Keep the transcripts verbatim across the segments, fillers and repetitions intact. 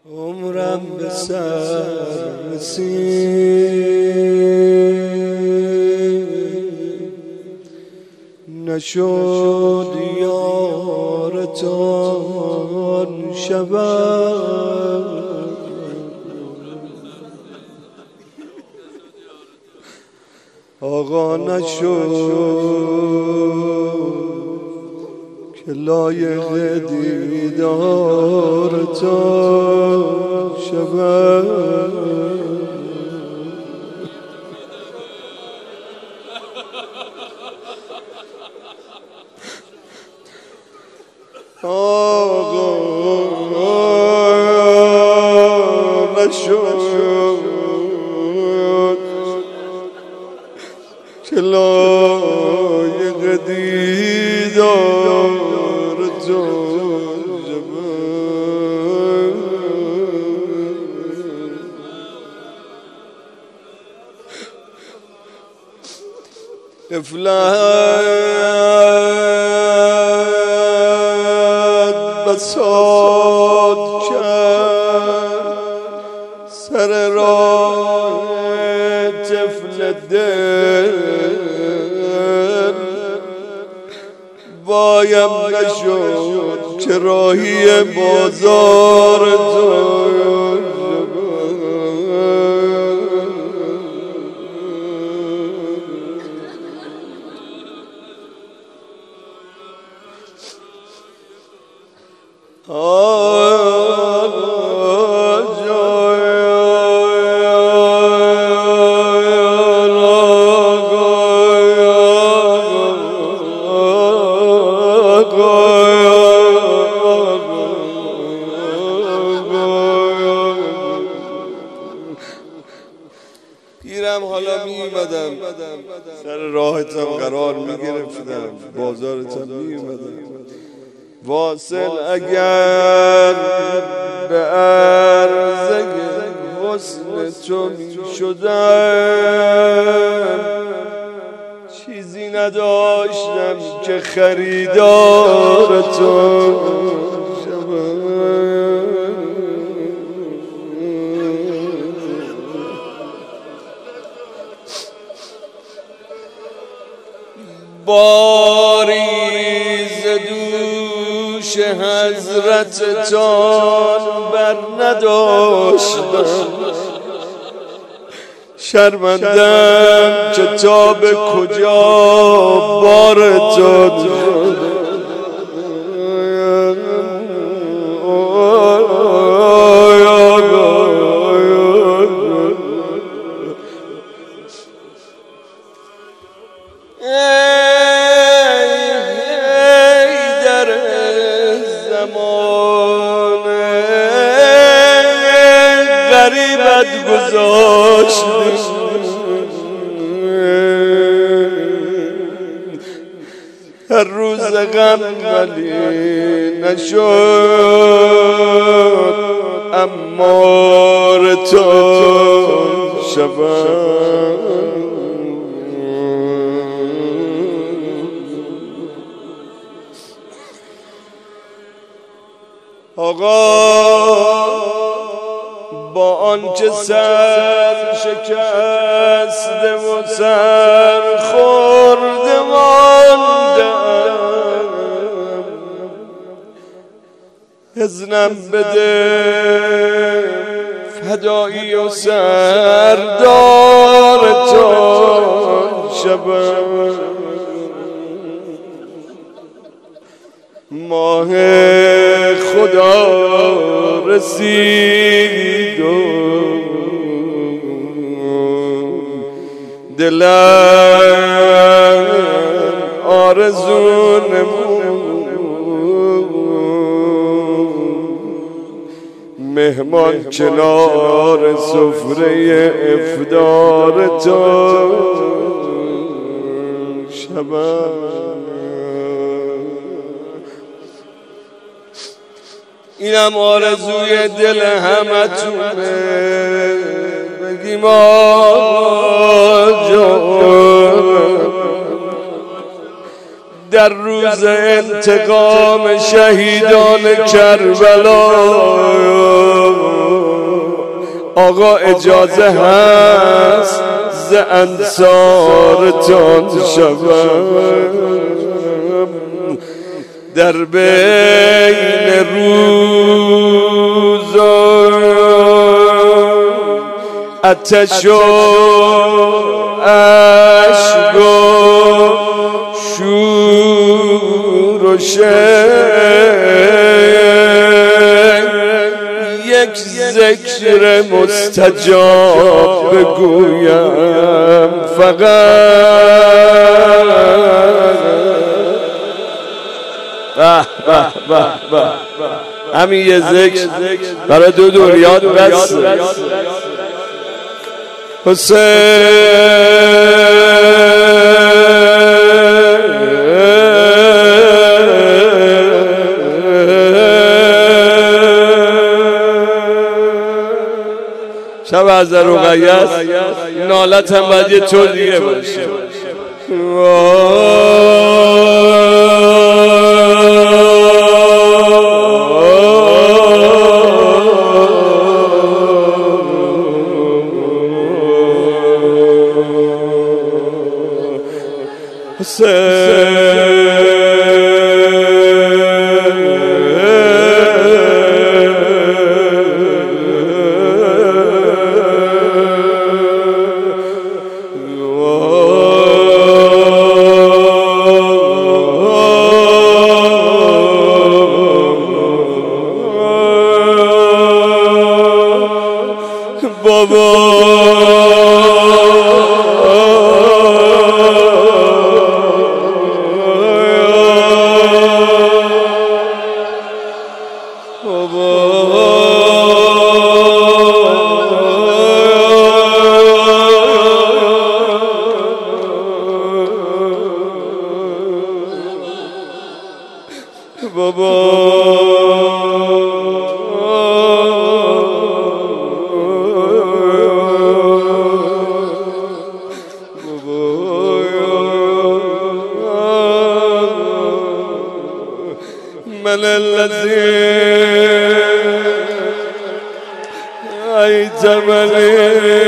عمرم به سر رسید نشد یارتان شبم آقا نشد که لایق دیدارتان شبم آقا نشد که لایق دیدارتان شبم افلت بساط کرد سر راه طفل دل وایم نشد که راهی بازار تو پیرم حالا می اومدم سر راهتم قرار می گرفتم بازارتم می اومدم واصل اگر به عرضه حسن تو می شدم چیزی نداشتم که خریدار تو باری ز دوش حضرتتان بر نداشتم شرمندم که تا به کجا بارتان غریبت گذاشتیم هر روز غم ولی نشد امارتان شبم آقا با آنچه سر شکسته و سر خورده ماندم اذنم بده فدایی و سردارتان شبم ماه خدا رسید و دلم آرزو نمود مهمان کنار سفره افطار تو شبم اینم آرزوی دل همتونه بگیم آقا جان در روز انتقام شهیدان کربلا آقا اجازه هست ز انصارتان شوم در بین روز آتش و اشک و شور و شیء یک ذکر مستجاب بگویم فقط به به به به همین یه ذکر برای دو دنیا بس شب از رقیه است نالت هم باید یه طور دیگه باشه بابا من الذي أيتمني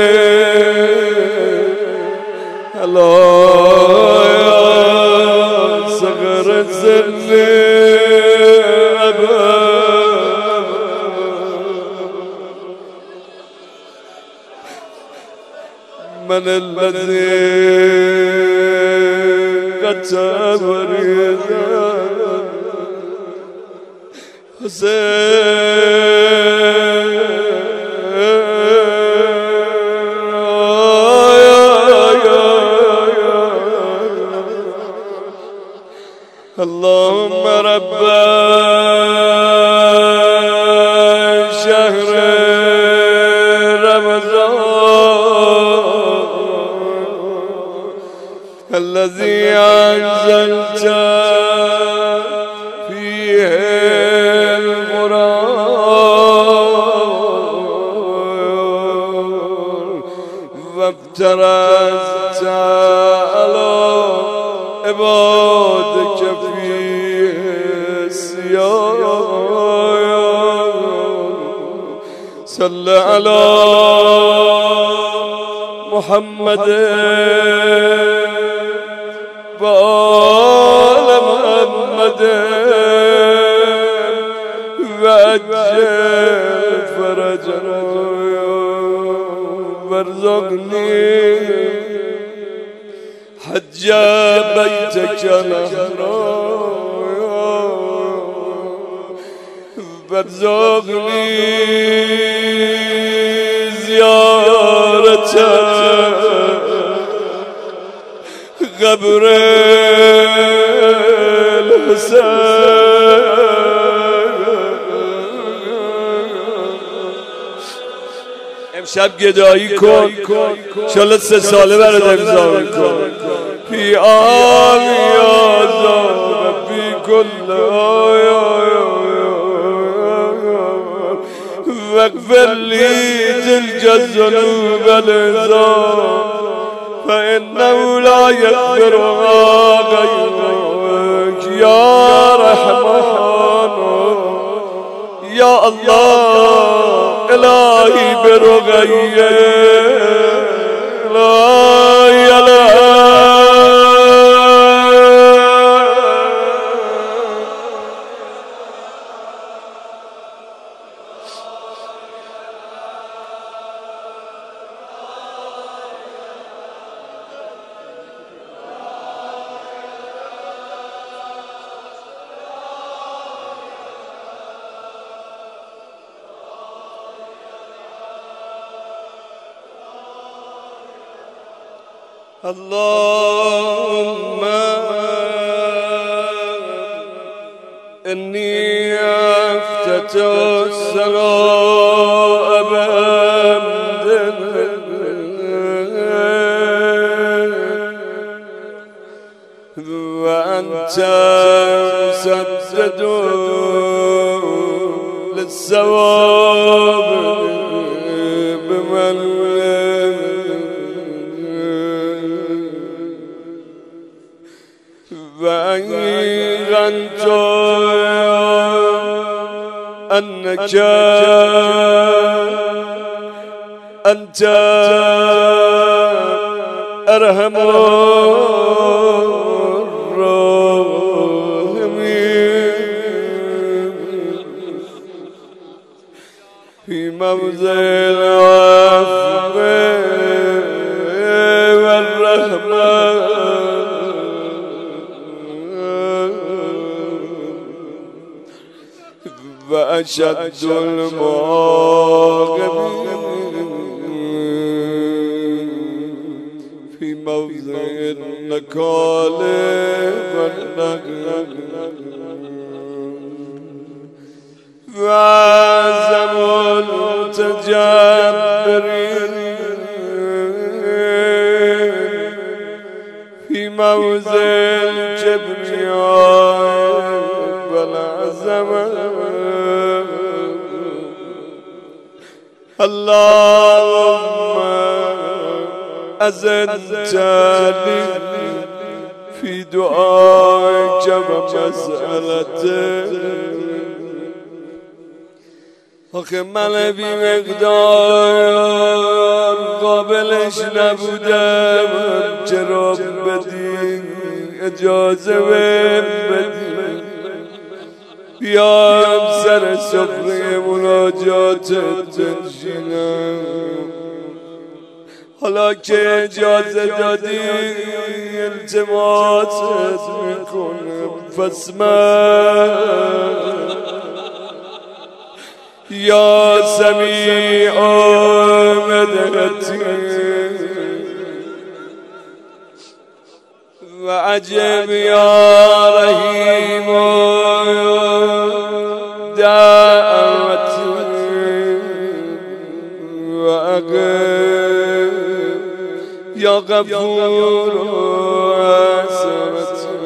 الله صغر السن أبا من الذي قد تبرد اللهم رب شهر رمضان الذي أنزلت فيه وابترزت على عبادك فيه الصيام صل على محمد وآل محمد وعجل فرجنا وارزقني حج بيتك الحرام وارزقني زيارة قبر الحسين امشب گدایی کن انشالله سه ساله برات امضا میکن فی آل یازا فی کل واغفر لی تلك الذنوب العظام فإنه لا يغفرها غيرك يا رحمن يا الله إله الهی به رقیه لا اله اللهم إني أفتت السراء بحمدك وأنت مسدد للثواب بمن وأيقنت أنك أنت أرحم الراحمين في موضع العفو والرحمة وأشد المعاقبين في موضع النكال والنقل وأعظم المتجبرين في موضع الكبرياء والعظمة اللهم أزدتني في دعائك ومسألتك آخه من بی مقدار قابلش نبودم چرا بدی اجازه بدی بیام سر سفره مناجاتت بنشینم حالا که اجازه دادی التماست میکنم فاسمع یا سمیع مدحتی و عجب یا رحیم دعوتی و اقب یا غفور حسرتی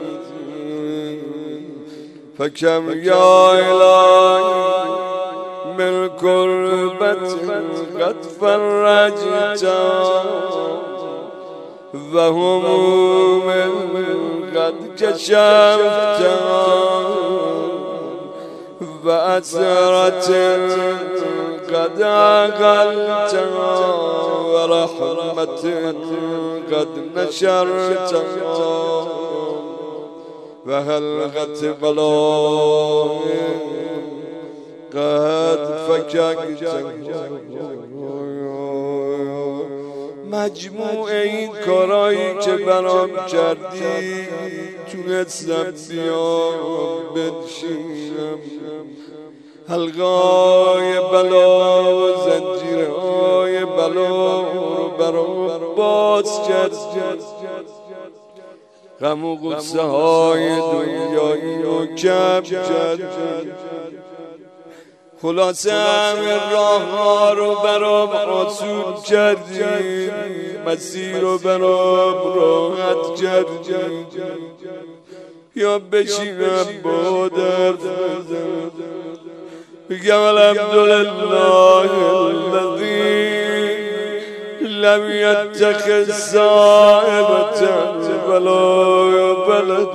فکم یا الهی من كربت قد فرجت وهموم قد كشفت وأسرة قد عقلت ورحمة قد نشرت وهلغت بلاء قد فککت مجموع این کارایی که برام کردی تونستم بیام بنشینم حلقای بلا و زنجیرهای بلا رو برام باز کرد غم و غصه های دنیایی رو کم کرد خلاصه همه راه ها رو برام آسون کردی مسیر رو برام راحت کردی یا بشینم با درد بزنم بگم الحمدلله الذی لم یتخذ صاحبة ولا ولد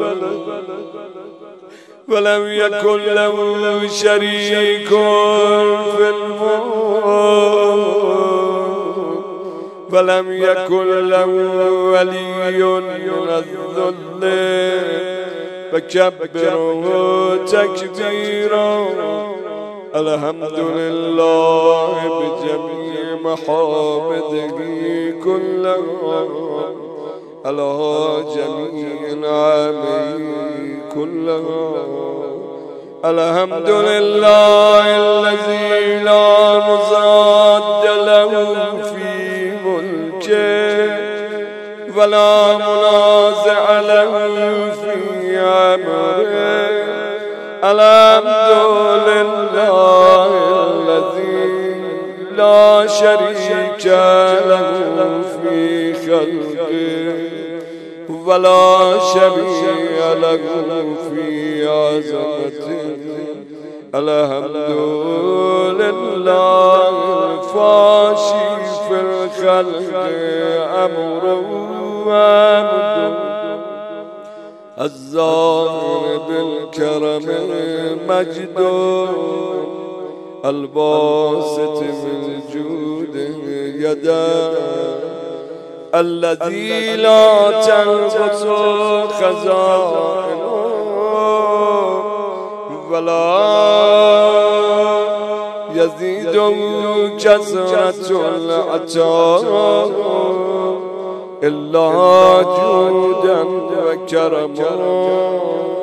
ولم يكن له شريك في الملك فلم يكن له ولي من الذل فكبره تكبيرا. الحمد لله بجميع محامده كلها على جميع نعمه كلها. الحمد لله الذي لا مضاد له في ملكه ولا منازع له في امره. الحمد لله الذي لا شريك له في خلقه ولا شبيه له في عظمته. الحمد لله الفاشي في الخلق أمره وعبده الظاهر بالكرم مجده الباسط من جوده يده الذي لا تنقص خزائنه ولا يزيد كثرة العطاء إلا جودا وكرما.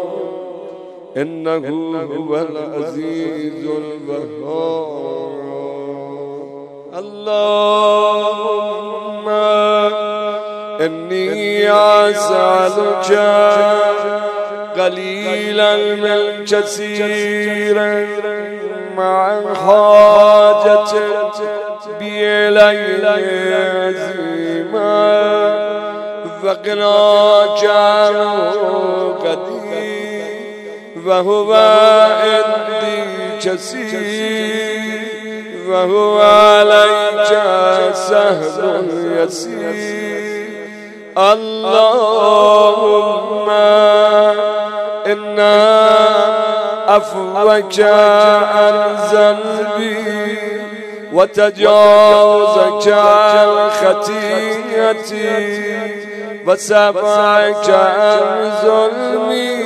إنه هو العزيز الوهاب. اللهم إني أسألك قليلا من كثيرا مع حاجة بإليه عزيما فقناك عنه قدير وهو عندي كثير وهو عليك سهل يسير. اللهم إنا عفوك عن ذنبي وتجاوزك عن خطيئتي وسمعك عن ظلمي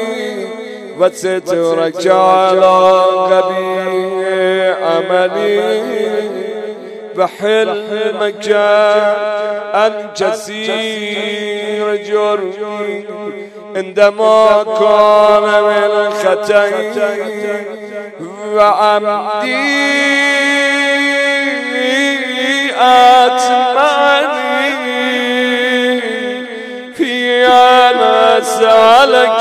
وسترك على قبيح عملي وحلمك عن كثير جرمي عندما كان من خطئي وعمدي أتمني في أن أسألك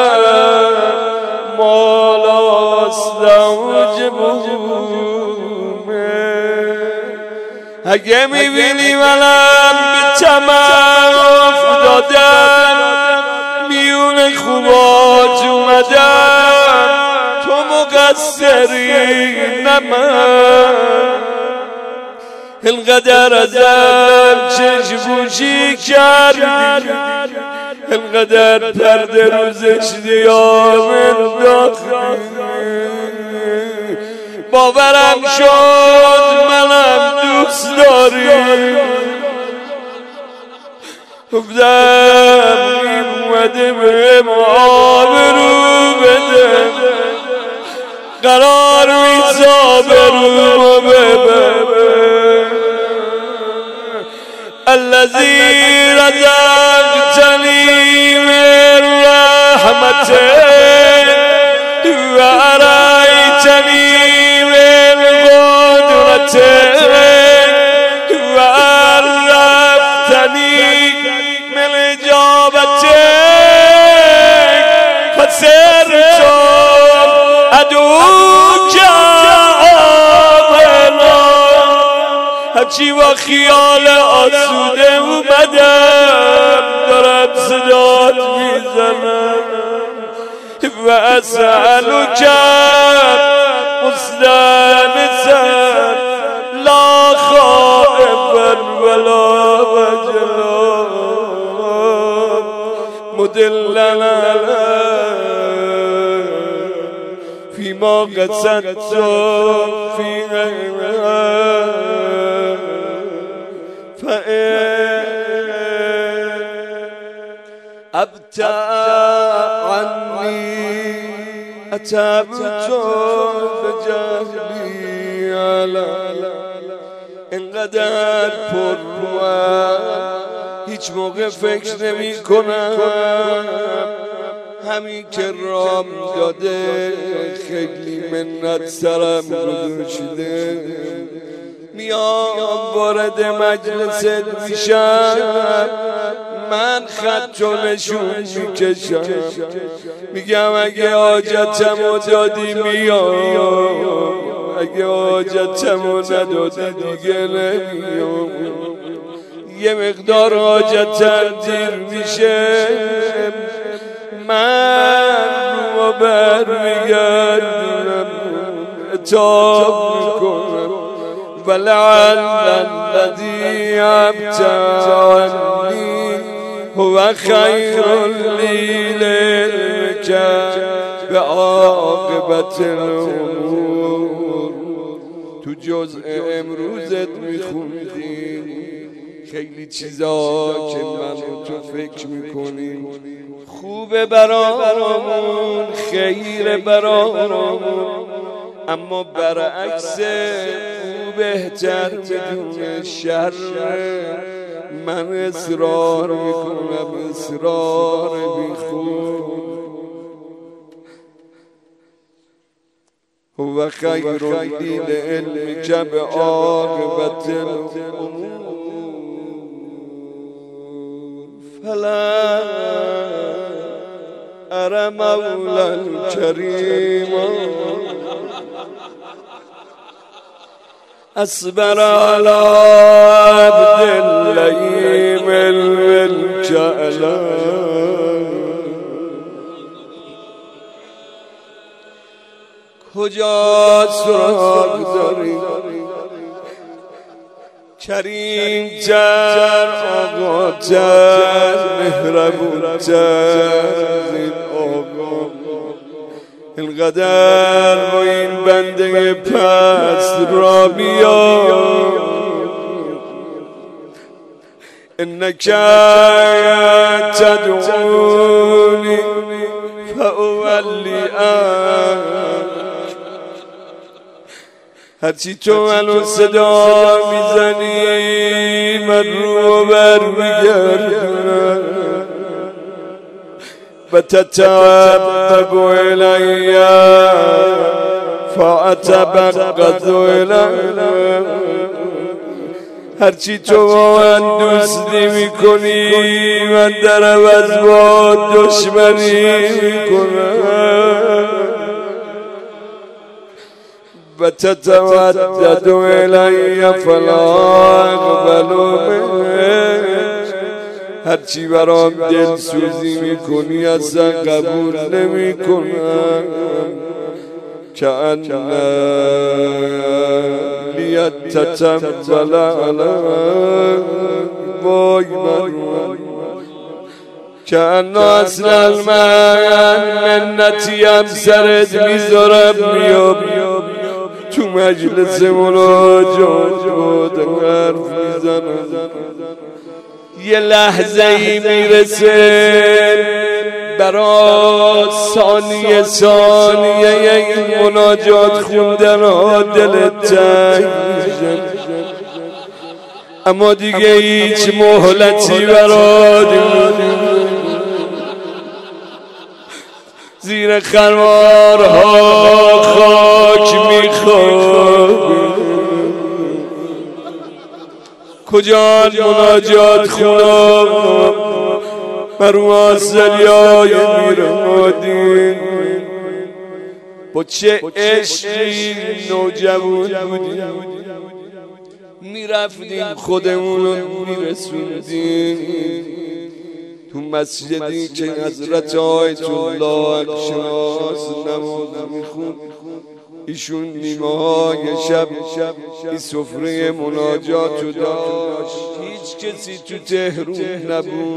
ما لا أستوجبه. اگه میبینی منم به طمع افتادم میون خوبات اومدم تو مقصری نه من. اینقدر ازم چشم‌پوشی کردی اینقدر پرده رو زشتی ها انداختی باورم شد منم دوست داری. گفتم این اومده به ما آبرو بده قرار نیست آبرومو ببره. الذی رزقتنی من رحمته و ارایتنی من قدرته و عرفتنی من اجابته فصرت ادعوک عاملا. هرچی با خیال آسوده اومدم دارم صدات میزنم و اسألک مستانسا لا خائفا ولا وجلا مدلنا فيما قصدت في غيرها فإن عتب تو به جهلی علم اینقدر پر روم هیچ موقع فکر نمی کنم همین که رام داده خیلی منت سرم گذاشته میام وارد مجلست میشم من خط و نشون میکشم میگم اگه حاجتمو دادی میام اگه حاجتمو ندادی دیگه نمیام یه مقدار حاجتم دیر میشه من رو بر میگردم اتاب میکنم ولعل الذی ابتعنی هو خیر لی للمک به عاقبت الامور. تو جزء امروزت میخوندی خیلی چیزا که من و تو فکر میکنیم خوبه برامون خیره برامون اما برعکس او بهتر میدونه شر من اصرار میکنم اصرار بیخود هو خیر لی لعلمک به عاقبت الامور فلا ارى مولا كريما اصبر على عبد اللئيم الملك کجا سراغ داری کریم تر آقا تر مهربون تر این آقا اینقدر با این بنده پست را بیا انک تدعونی فاولی عنک هرچی تو منو صدا میزنی من رو بر میگردونم و تتعبب الی فاتبقض الی هرچی تو با من دوستی میکنی من در عوض با دشمنی میکنم و تتودد الی فلا اقبل منک هرچی برام دل سوزی میکنی اصلا قبول نمی کنم کأن لیت تتنبل علی وای من کأن اصل المن منتیم سرت میذارم میام تو مجلس مناجات بود حرف میزنم یه لحظه ای میرسه برا ثانیه ثانیه این مناجات خوندن ها دلت تنگ میشه اما دیگه هیچ مهلتی برات زیر خروارها خاک میخوابی کجا مناجات خونم مرو آسلیای میرادین با چه عشقی نوجوان بودیم میرفتیم خودمونو میرسوندیم تو مسجدی که حضرت آیت الله اکشناس نماز میخون ایشون نیمه های شب این سفره مناجاتو داشت هیچ کسی تو تهرون نبود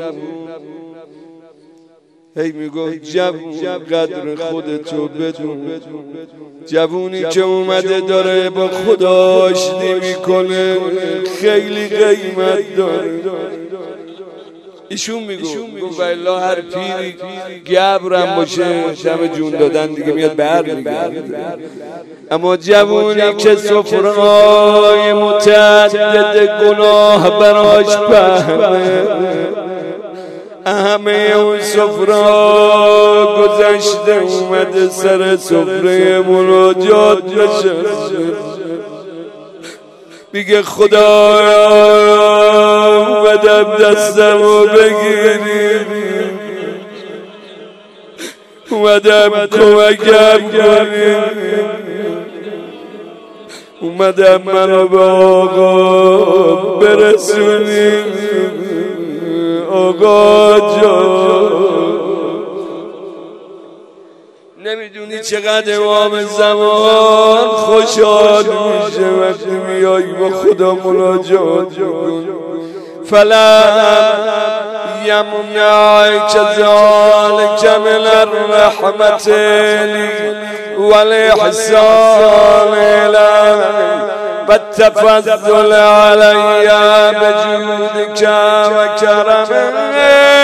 هی میگو جوون قدر خودتو بدون جوونی که اومده داره با خدا آشتی میکنه خیلی قیمت داره ایشون میگو میگو والله هر پیری گبرم باشه دم جون دادن دیگه میاد بر میگرده. اما جوونی که سفره‌های متعدد گناه براش فهمه، همه اون سفره گذشته اومده سر سفره مناجات نشسته، میگه خدایا اومدم دستمو بگیری، اومدم کمکم کنی، اومدم منو به آقا برسونی. آقا جان نمیدونی چقدر امام زمان خوشحال میشه وقتی میای با خدا مناجات کن. فلم یمنعک ذلک من الرحمت والاحسان الی والتفضل علی بجودک و کرمک.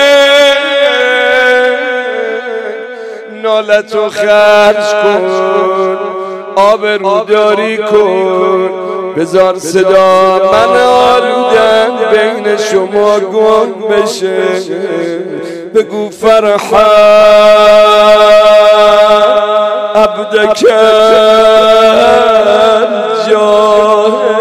نالتو خرج کن، آبروداری کن، بذار صدا من آلودن بین شما گم بشه. بگو فرحا عبدک جاه.